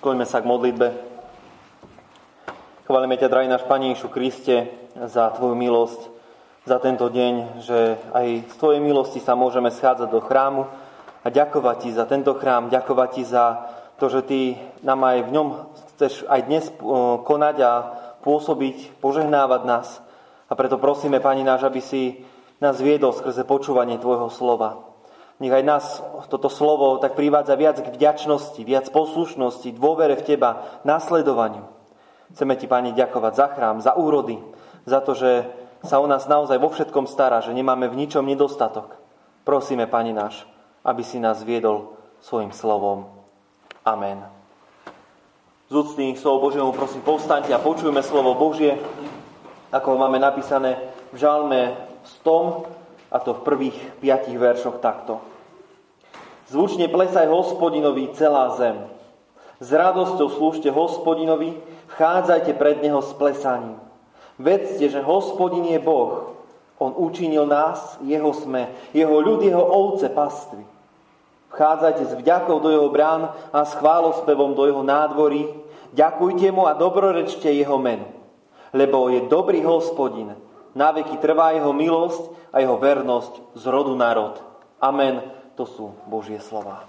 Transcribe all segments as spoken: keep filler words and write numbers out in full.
Skloňme sa k modlitbe. Chválime ťa, drahý náš Pane Ježišu Kriste, za Tvoju milosť, za tento deň, že aj z Tvojej milosti sa môžeme schádzať do chrámu a ďakovať Ti za tento chrám, ďakovať Ti za to, že Ty nám aj v ňom chceš aj dnes konať a pôsobiť, požehnávať nás. A preto prosíme, Pane náš, aby si nás viedol skrze počúvanie Tvojho slova. Nech aj nás toto slovo tak privádza viac k vďačnosti, viac poslušnosti, dôvere v Teba, nasledovaniu. Chceme Ti, Pane, ďakovať za chrám, za úrody, za to, že sa o nás naozaj vo všetkom stará, že nemáme v ničom nedostatok. Prosíme, Pane náš, aby si nás viedol svojim slovom. Amen. Z úcty slovo Božieho prosím, povstaňte a počujme slovo Božie, ako ho máme napísané v žalme sto, a to v prvých piatich veršoch takto. Zvučne plesaj Hospodinovi celá zem. S radosťou slúžte Hospodinovi, vchádzajte pred Neho s plesaním. Vedzte, že Hospodin je Boh. On učinil nás, jeho sme, jeho ľud, jeho ovce pastvy. Vchádzajte s vďakou do jeho brán a s chválospevom do jeho nádvorí. Ďakujte mu a dobrorečte jeho menu. Lebo je dobrý Hospodin. Na veky trvá jeho milosť a jeho vernosť z rodu na rod. Amen. To sú Božie slová.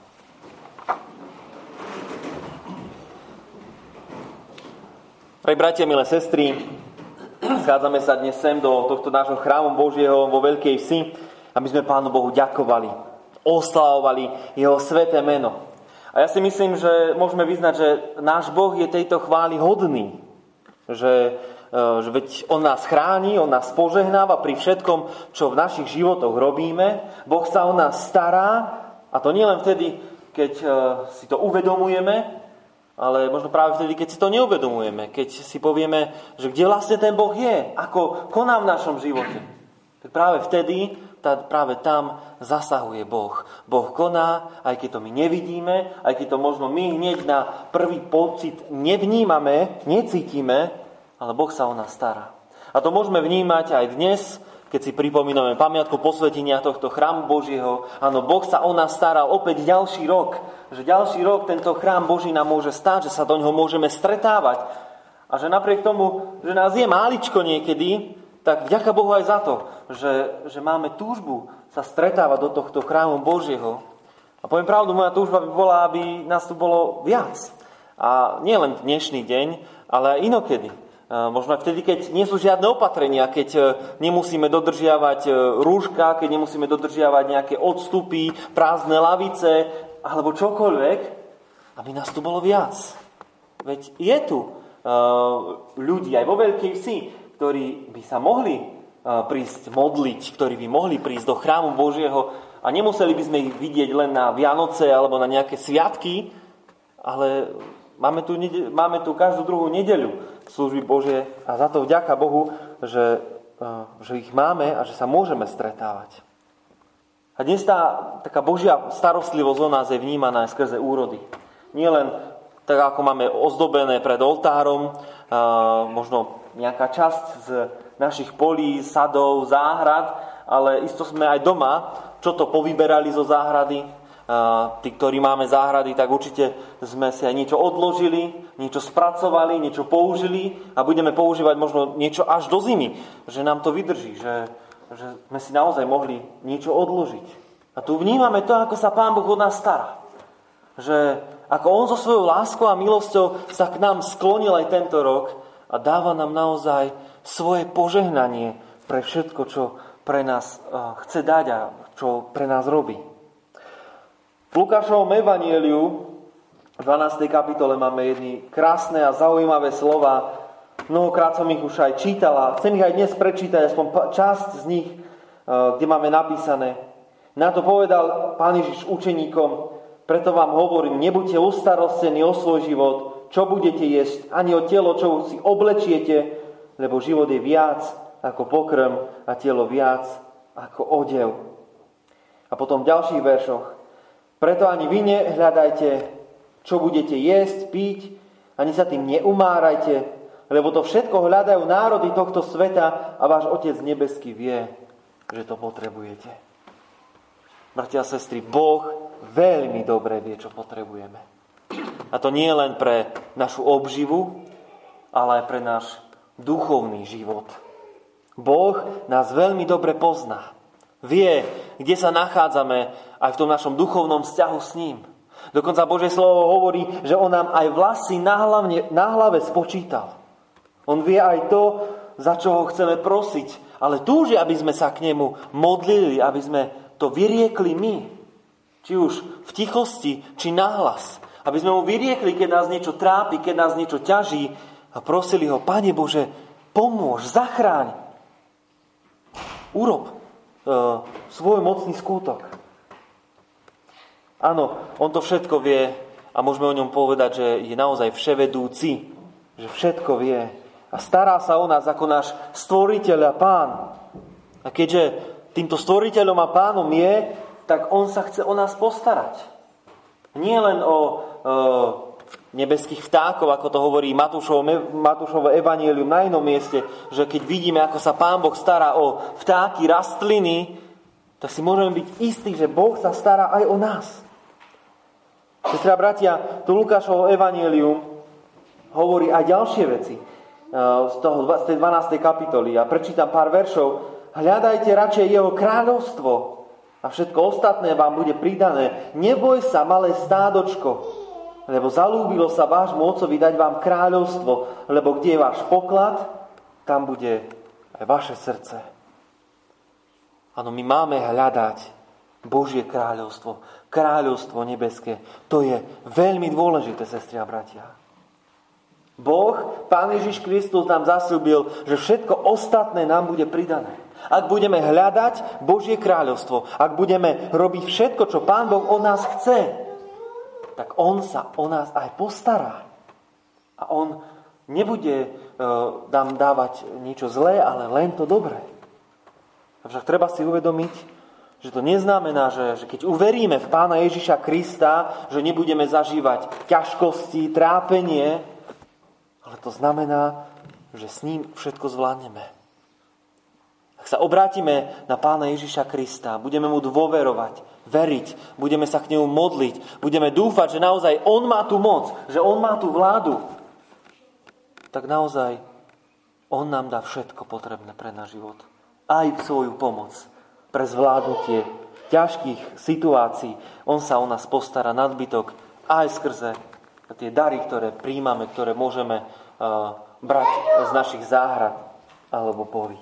Drahí bratia, milé sestry, schádzame sa dnes sem do tohto nášho chrámu Božieho vo Veľkej Vsi, aby sme Pánu Bohu ďakovali, oslavovali jeho sväté meno. A ja si myslím, že môžeme vyznať, že náš Boh je tejto chvály hodný. Že, že veď On nás chráni, On nás požehnáva pri všetkom, čo v našich životoch robíme. Boh sa o nás stará, a to nie len vtedy, keď si to uvedomujeme, ale možno práve vtedy, keď si to neuvedomujeme, keď si povieme, že kde vlastne ten Boh je, ako koná v našom živote. Tak práve vtedy, tá, práve tam zasahuje Boh. Boh koná, aj keď to my nevidíme, aj keď to možno my hneď na prvý pocit nevnímame, necítime, ale Boh sa o nás stará. A to môžeme vnímať aj dnes, keď si pripomíname pamiatku posvetenia tohto chrámu Božieho. Áno, Boh sa o nás staral opäť ďalší rok. Že ďalší rok tento chrám Boží nám môže stáť, že sa do ňoho môžeme stretávať. A že napriek tomu, že nás je máličko niekedy, tak vďaka Bohu aj za to, že, že máme túžbu sa stretávať do tohto chrámu Božieho. A poviem pravdu, moja túžba by bola, aby nás tu bolo viac. A nie len dnešný deň, ale aj inokedy. Možno aj vtedy, keď nie sú žiadne opatrenia, keď nemusíme dodržiavať rúška, keď nemusíme dodržiavať nejaké odstupy, prázdne lavice, alebo čokoľvek, aby nás tu bolo viac. Veď je tu uh, ľudí aj vo Veľkej Vsi, ktorí by sa mohli uh, prísť modliť, ktorí by mohli prísť do chrámu Božieho a nemuseli by sme ich vidieť len na Vianoce alebo na nejaké sviatky, ale máme tu, máme tu každú druhú nedeľu služby Božie a za to vďaka Bohu, že, uh, že ich máme a že sa môžeme stretávať. A dnes tá taká Božia starostlivosť o nás je vnímaná aj skrze úrody. Nie len tak, ako máme ozdobené pred oltárom, možno nejaká časť z našich polí, sadov, záhrad, ale isto sme aj doma, čo to povyberali zo záhrady. Tí, ktorí máme záhrady, tak určite sme si aj niečo odložili, niečo spracovali, niečo použili a budeme používať možno niečo až do zimy, že nám to vydrží, že že sme si naozaj mohli niečo odložiť. A tu vnímame to, ako sa Pán Boh od nás stará. Že ako On so svojou láskou a milosťou sa k nám sklonil aj tento rok a dáva nám naozaj svoje požehnanie pre všetko, čo pre nás chce dať a čo pre nás robí. V Lukášovom evanjeliu v dvanástej kapitole máme jedny krásne a zaujímavé slova. Mnohokrát som ich už aj čítala. Chcem ich aj dnes prečítať, aspoň časť z nich, kde máme napísané. Na to povedal Pán Ježiš učeníkom, preto vám hovorím, nebuďte ustarostení o svoj život, čo budete jesť, ani o telo, čo si oblečiete, lebo život je viac ako pokrm a telo viac ako odev. A potom v ďalších veršoch. Preto ani vy nehľadajte, čo budete jesť, piť, ani sa tým neumárajte, lebo to všetko hľadajú národy tohto sveta a váš Otec nebeský vie, že to potrebujete. Bratia a sestry, Boh veľmi dobre vie, čo potrebujeme. A to nie len pre našu obživu, ale aj pre náš duchovný život. Boh nás veľmi dobre pozná. Vie, kde sa nachádzame aj v tom našom duchovnom vzťahu s ním. Dokonca Božie slovo hovorí, že on nám aj vlasy na, hlavne, na hlave spočítal. On vie aj to, za čo ho chceme prosiť, ale túži, aby sme sa k nemu modlili, aby sme to vyriekli my. Či už v tichosti, či nahlas. Aby sme mu vyriekli, keď nás niečo trápi, keď nás niečo ťaží a prosili ho, Pane Bože, pomôž, zachráň. Urob e, svoj mocný skútok. Áno, on to všetko vie a môžeme o ňom povedať, že je naozaj vševedúci, že všetko vie a stará sa o nás ako náš stvoriteľ a pán. A keďže týmto stvoriteľom a pánom je, tak on sa chce o nás postarať. Nie len o e, nebeských vtákov, ako to hovorí Matúšovo, Matúšovo evanjelium na inom mieste, že keď vidíme, ako sa Pán Boh stará o vtáky, rastliny, tak si môžeme byť istí, že Boh sa stará aj o nás. Sestri a bratia, tu Lukášovo evanjelium hovorí aj ďalšie veci z, toho, z tej dvanástej kapitoly. Ja prečítam pár veršov. Hľadajte radšej jeho kráľovstvo a všetko ostatné vám bude pridané. Neboj sa, malé stádočko, lebo zalúbilo sa vášmu otcovi dať vám kráľovstvo, lebo kde je váš poklad, tam bude aj vaše srdce. Áno, my máme hľadať Božie kráľovstvo, kráľovstvo nebeské. To je veľmi dôležité, sestri a bratia. Boh, Pán Ježiš Kristus nám zasľúbil, že všetko ostatné nám bude pridané. Ak budeme hľadať Božie kráľovstvo, ak budeme robiť všetko, čo Pán Boh od nás chce, tak On sa o nás aj postará. A On nebude uh, nám dávať niečo zlé, ale len to dobré. Avšak treba si uvedomiť, že to neznamená, že, že keď uveríme v Pána Ježiša Krista, že nebudeme zažívať ťažkosti, trápenie, ale to znamená, že s ním všetko zvládneme. Ak sa obrátime na Pána Ježiša Krista, budeme mu dôverovať, veriť, budeme sa k nemu modliť, budeme dúfať, že naozaj on má tú moc, že on má tú vládu, tak naozaj on nám dá všetko potrebné pre náš život. Aj svoju pomoc pre zvládnutie ťažkých situácií. On sa o nás postará nadbytok aj skrze tie dary, ktoré príjmame, ktoré môžeme uh, brať z našich záhrad alebo polí.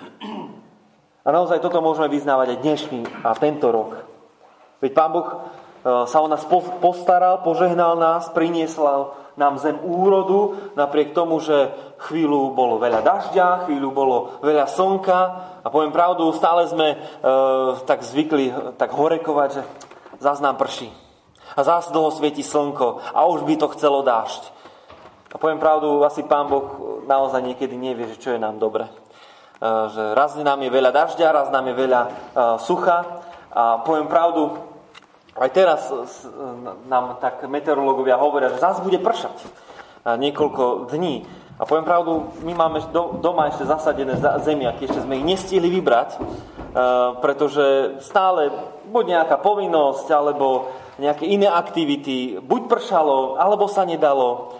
A naozaj toto môžeme vyznávať aj dnešný a tento rok. Veď Pán Boh uh, sa o nás postaral, požehnal nás, priniesla nám zem úrodu, napriek tomu, že chvíľu bolo veľa dažďa, chvíľu bolo veľa slnka a poviem pravdu, stále sme e, tak zvykli tak horekovať, že zás nám prší a zás dlho svieti slnko a už by to chcelo dážď. A poviem pravdu, asi Pán Boh naozaj niekedy nevie, že čo je nám dobre. E, že raz nám je veľa dažďa, raz nám je veľa e, sucha a poviem pravdu, aj teraz nám tak meteorológovia hovoria, že zás bude pršať niekoľko dní. A poviem pravdu, my máme doma ešte zasadené zemiaky, ešte sme ich nestihli vybrať, pretože stále buď nejaká povinnosť, alebo nejaké iné aktivity, buď pršalo, alebo sa nedalo.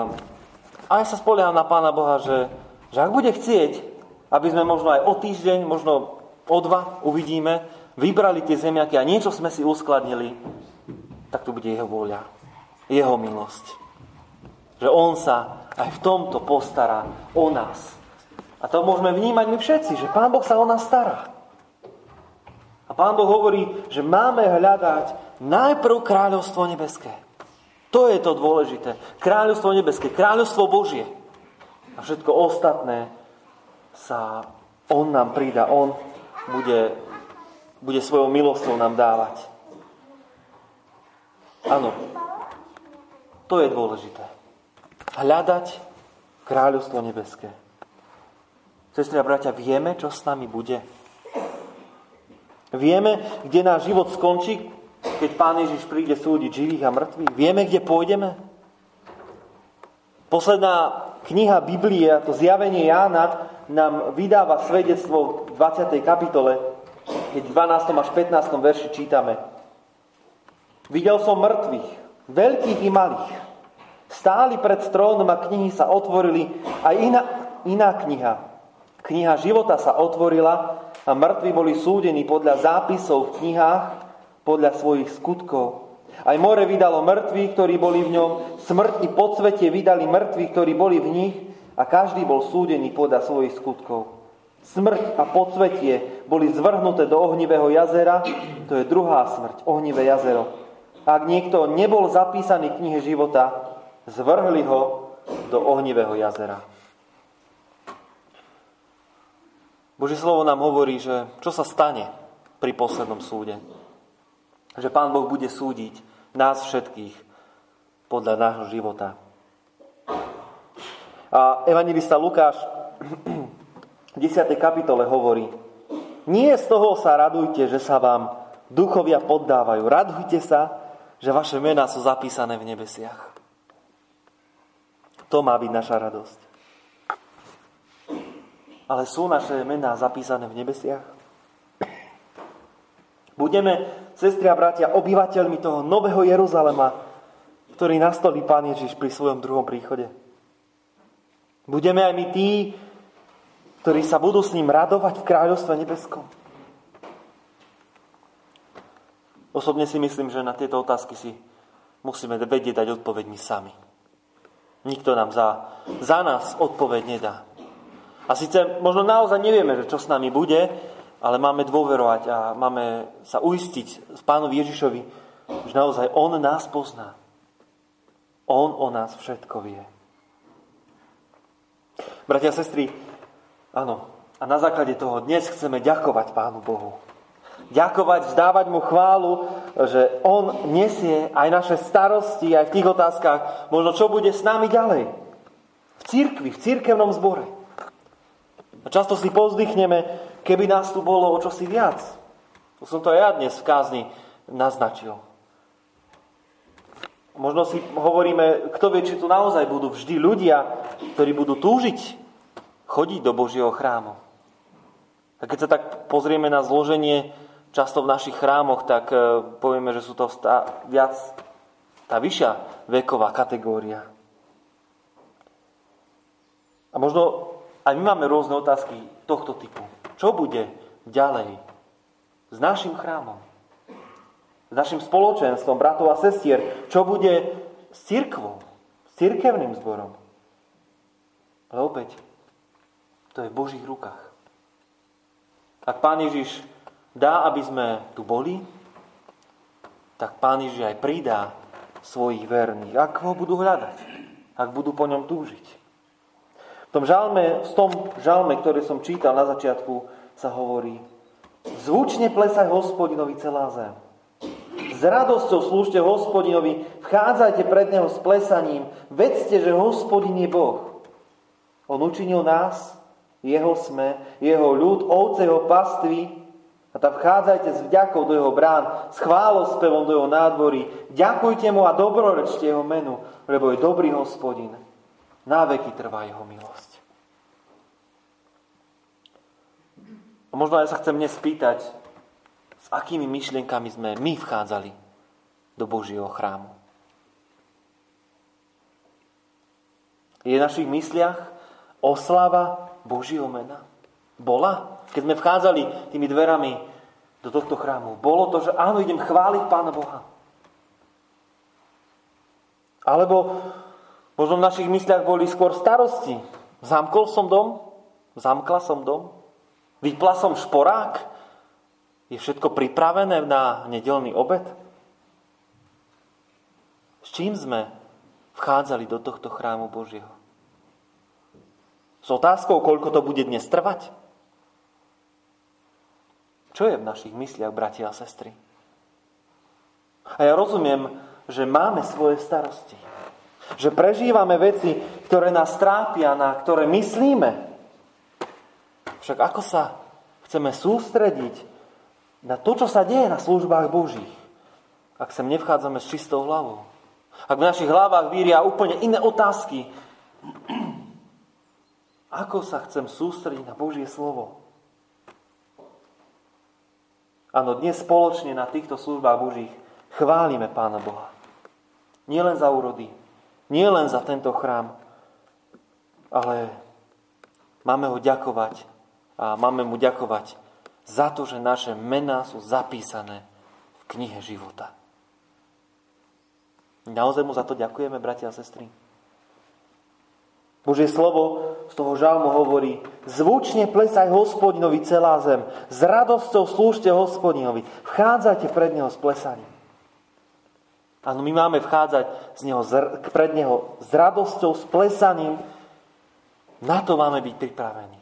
A ja sa spolieham na Pána Boha, že, že ak bude chcieť, aby sme možno aj o týždeň, možno o dva, uvidíme, vybrali tie zemiaky a niečo sme si uskladnili, tak to bude jeho vôľa, jeho milosť. Že on sa aj v tomto postará o nás. A to môžeme vnímať my všetci, že Pán Boh sa o nás stará. A Pán Boh hovorí, že máme hľadať najprv kráľovstvo nebeské. To je to dôležité. Kráľovstvo nebeské, kráľovstvo Božie. A všetko ostatné sa on nám pridá, on bude bude svojou milosťou nám dávať. Áno, to je dôležité. Hľadať kráľovstvo nebeské. Sestri a bratia, vieme, čo s nami bude? Vieme, kde náš život skončí, keď Pán Ježiš príde súdiť živých a mŕtvych? Vieme, kde pôjdeme? Posledná kniha Biblie, to Zjavenie Jána, nám vydáva svedectvo v dvadsiatej kapitole, keď v dvanástom až pätnástom verši čítame. Videl som mŕtvych, veľkých i malých. Stáli pred trónom a knihy sa otvorili a iná, iná kniha. Kniha života sa otvorila a mŕtvi boli súdení podľa zápisov v knihách, podľa svojich skutkov. Aj more vydalo mŕtvych, ktorí boli v ňom, smrť i podsvetie vydali mŕtvych, ktorí boli v nich a každý bol súdený podľa svojich skutkov. Smrť a podsvetie boli zvrhnuté do ohnivého jazera, to je druhá smrť, ohnivé jazero. Ak niekto nebol zapísaný v knihe života, zvrhli ho do ohnivého jazera. Božie slovo nám hovorí, že čo sa stane pri poslednom súde. Že Pán Boh bude súdiť nás všetkých podľa nášho života. A evanjelista Lukáš v desiatej kapitole hovorí: Nie z toho sa radujte, že sa vám duchovia poddávajú. Radujte sa, že vaše mená sú zapísané v nebesiach. To má byť naša radosť. Ale sú naše mená zapísané v nebesiach? Budeme, sestri a bratia, obyvateľmi toho nového Jeruzalema, ktorý nastolí Pán Ježiš pri svojom druhom príchode. Budeme aj my tí, ktorí sa budú s ním radovať v kráľovstve nebeskom. Osobne si myslím, že na tieto otázky si musíme vedieť dať odpoveď my sami. Nikto nám za, za nás odpoveď nedá. A síce možno naozaj nevieme, že čo s nami bude, ale máme dôverovať a máme sa uistiť s Pánovi Ježišovi, že naozaj On nás pozná. On o nás všetko vie. Bratia a sestry, áno, a na základe toho dnes chceme ďakovať Pánu Bohu. Ďakovať, vzdávať mu chválu, že on nesie aj naše starosti, aj v tých otázkach, možno čo bude s nami ďalej. V cirkvi, v cirkevnom zbore. A často si povzdychneme, keby nás tu bolo o čosi viac. To som to aj ja dnes v kázni naznačil. Možno si hovoríme, kto vie, či tu naozaj budú vždy ľudia, ktorí budú túžiť chodiť do Božieho chrámu. A keď sa tak pozrieme na zloženie často v našich chrámoch, tak povieme, že sú to stá, viac tá vyššia veková kategória. A možno aj my máme rôzne otázky tohto typu. Čo bude ďalej s našim chrámom? S našim spoločenstvom, bratov a sestier? Čo bude s cirkvou? S cirkevným zborom? Ale opäť, to je v Božích rukách. Ak Pán Ježiš dá, aby sme tu boli, tak Pán Ježiš aj pridá svojich verných, ak ho budú hľadať, ak budú po ňom túžiť. V tom žalme, v tom žalme, ktorý som čítal na začiatku, sa hovorí: Zvučne plesaj Hospodinovi celá zem. S radosťou slúžte Hospodinovi, vchádzajte pred neho s plesaním, vedzte, že Hospodin je Boh. On učinil nás, jeho sme, jeho ľud, ovce jeho pastvy, a tam vchádzajte s vďakou do jeho brán, s chválospevom do jeho nádvorí. Ďakujte mu a dobrorečte jeho menu, lebo je dobrý Hospodin. Na veky trvá jeho milosť. A možno aj sa chcem dnes spýtať, s akými myšlienkami sme my vchádzali do Božieho chrámu. Je v našich mysliach oslava Božieho mena? Bola? Keď sme vchádzali tými dverami do tohto chrámu, bolo to, že áno, idem chváliť Pána Boha? Alebo možno v našich mysliach boli skôr starosti. Zamkol som dom? Zamkla som dom? Vypla som šporák? Je všetko pripravené na nedeľný obed? S čím sme vchádzali do tohto chrámu Božieho? S otázkou, koľko to bude dnes trvať? Čo je v našich mysliach, bratia a sestry? A ja rozumiem, že máme svoje starosti. Že prežívame veci, ktoré nás trápia, na ktoré myslíme. Však ako sa chceme sústrediť na to, čo sa deje na službách Božích, ak sem nevchádzame s čistou hlavou? Ak v našich hlavách víria úplne iné otázky, ako sa chcem sústrediť na Božie slovo? Áno, dnes spoločne na týchto službách Božích chválime Pána Boha. Nie len za úrody, nie len za tento chrám, ale máme ho ďakovať a máme mu ďakovať za to, že naše mená sú zapísané v knihe života. Naozaj mu za to ďakujeme, bratia a sestry? Božie slovo z toho žalmu hovorí: zvučne plesaj Hospodinovi celá zem, s radosťou slúžte Hospodinovi, vchádzajte pred neho s plesaním. Áno, my máme vchádzať z neho, pred neho s radosťou, s plesaním. Na to máme byť pripravení.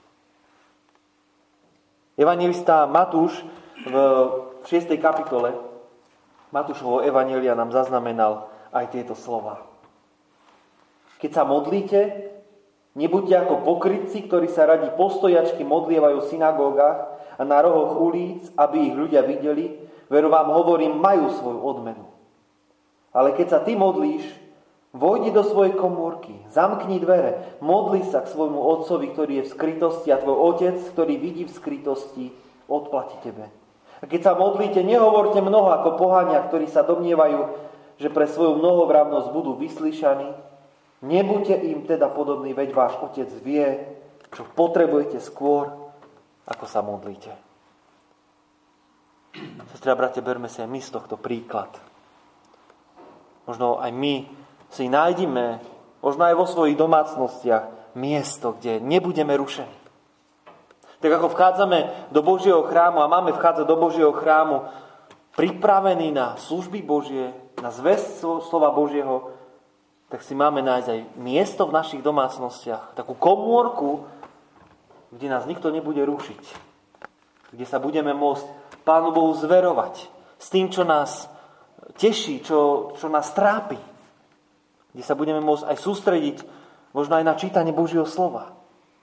Evanjelista Matúš v šiestej kapitole Matúšovho evanjelia nám zaznamenal aj tieto slova. Keď sa modlíte, nebuďte ako pokrytci, ktorí sa radi postojačky modlievajú v synagógach a na rohoch ulic, aby ich ľudia videli. Veru vám hovorím, majú svoju odmenu. Ale keď sa ty modlíš, vojdi do svojej komórky, zamkni dvere, modli sa k svojmu otcovi, ktorý je v skrytosti, a tvoj otec, ktorý vidí v skrytosti, odplatí tebe. A keď sa modlíte, nehovorte mnoho ako pohania, ktorí sa domnievajú, že pre svoju mnohovravnosť budú vyslyšaní. Nebuďte im teda podobní, veď váš otec vie, čo potrebujete skôr, ako sa modlíte. Sestri a bratia, berme si aj my z tohto príklad. Možno aj my si nájdime, možno aj vo svojich domácnostiach, miesto, kde nebudeme rušení. Tak ako vchádzame do Božieho chrámu a máme vchádzať do Božieho chrámu pripravení na služby Božie, na zvesť slova Božieho, tak si máme nájsť aj miesto v našich domácnostiach, takú komórku, kde nás nikto nebude rušiť. Kde sa budeme môcť Pánu Bohu zverovať s tým, čo nás teší, čo, čo nás trápi. Kde sa budeme môcť aj sústrediť možno aj na čítanie Božieho slova.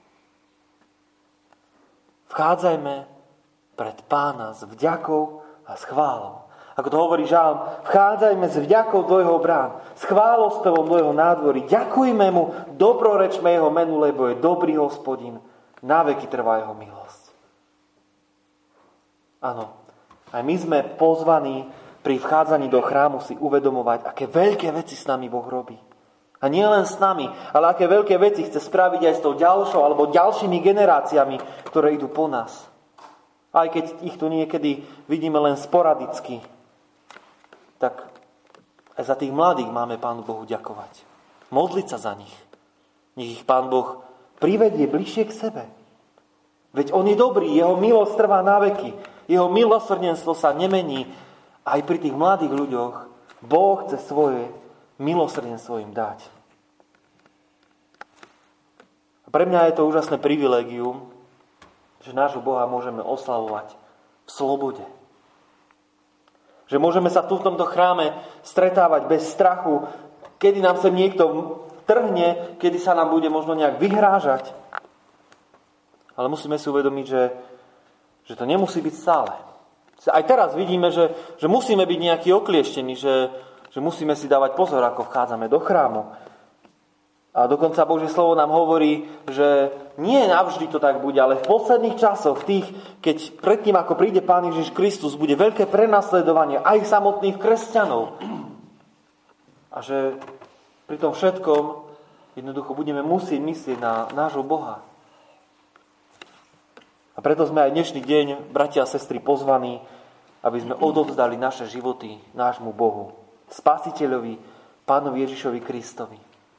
Vchádzajme pred Pána s vďakou a s chválou. Ako to hovorí žalm, vchádzajme s vďakou do jeho brán, s chválospevom do jeho nádvorí. Ďakujme mu, dobrorečme jeho menu, lebo je dobrý Hospodin, na veky trvá jeho milosť. Áno, aj my sme pozvaní pri vchádzaní do chrámu si uvedomovať, aké veľké veci s nami Boh robí. A nie len s nami, ale aké veľké veci chce spraviť aj s tou ďalšou alebo ďalšími generáciami, ktoré idú po nás. Aj keď ich tu niekedy vidíme len sporadicky, tak aj za tých mladých máme Pánu Bohu ďakovať. Modliť sa za nich. Nech ich Pán Boh privedie bližšie k sebe. Veď on je dobrý, jeho milosť trvá na veky. Jeho milosrdenstvo sa nemení. Aj pri tých mladých ľuďoch Boh chce svoje milosrdenstvo im dať. A pre mňa je to úžasné privilégium, že nášho Boha môžeme oslavovať v slobode. Že môžeme sa tu v tomto chráme stretávať bez strachu, kedy nám sem niekto trhne, kedy sa nám bude možno nejak vyhrážať. Ale musíme si uvedomiť, že, že to nemusí byť stále. Aj teraz vidíme, že, že musíme byť nejaký oklieštení, že, že musíme si dávať pozor, ako vchádzame do chrámu. A dokonca Božie slovo nám hovorí, že nie navždy to tak bude, ale v posledných časoch, tých, keď predtým, ako príde Pán Ježiš Kristus, bude veľké prenasledovanie aj samotných kresťanov. A že pri tom všetkom jednoducho budeme musieť myslieť na nášho Boha. A preto sme aj dnešný deň, bratia a sestry, pozvaní, aby sme odovzdali naše životy nášmu Bohu, Spasiteľovi, Pánovi Ježišovi Kristovi,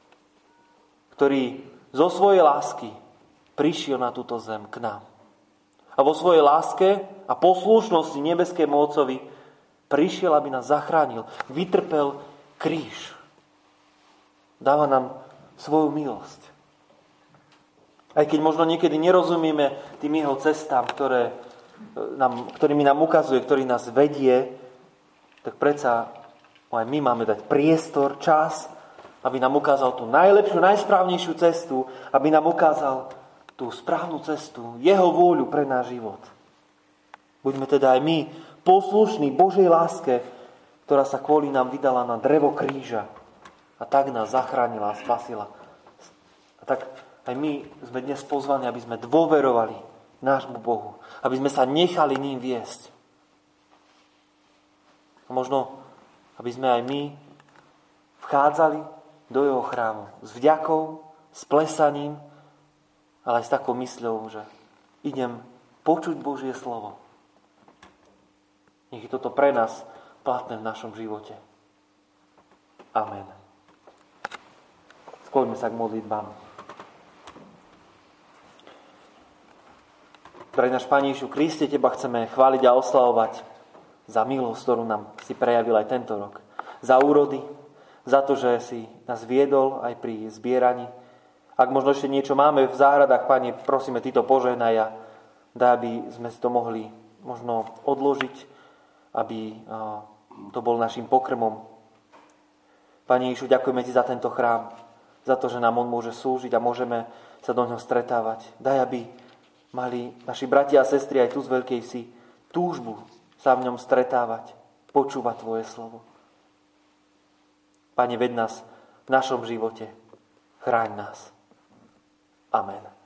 ktorý zo svojej lásky prišiel na túto zem k nám. A vo svojej láske a poslušnosti nebeskému Otcovi prišiel, aby nás zachránil. Vytrpel kríž. Dáva nám svoju milosť. Aj keď možno niekedy nerozumieme tým jeho cestám, ktoré nám, ktorými nám ukazuje, ktorý nás vedie, tak predsa aj my máme dať priestor, čas, aby nám ukázal tú najlepšiu, najsprávnejšiu cestu, aby nám ukázal tú správnu cestu, jeho vôľu pre náš život. Buďme teda aj my poslušní Božej láske, ktorá sa kvôli nám vydala na drevo kríža a tak nás zachránila a spasila. A tak aj my sme dnes pozvaní, aby sme dôverovali nášmu Bohu, aby sme sa nechali ním viesť. A možno, aby sme aj my vchádzali do jeho chrámu s vďakou, s plesaním, ale aj s takou mysľou, že idem počuť Božie slovo. Nech je toto pre nás platné v našom živote. Amen. Skloňme sa k modlitbám. Drahý náš Pane Ježišu Kriste, Teba chceme chváliť a oslavovať za milosť, ktorú nám si prejavil aj tento rok. Za úrody, za to, že si nás viedol aj pri zbieraní. Ak možno ešte niečo máme v záhradách, Pane, prosíme, Ty to požehnaj a daj, aby sme si to mohli možno odložiť, aby to bol našim pokrmom. Pane Ježišu, ďakujeme Ti za tento chrám, za to, že nám on môže slúžiť a môžeme sa do ňoho stretávať. Daj, aby mali naši bratia a sestry aj tu z Veľkej Vsi túžbu sa v ňom stretávať, počúvať Tvoje slovo. Pane, ved nás v našom živote, chráň nás. Amen.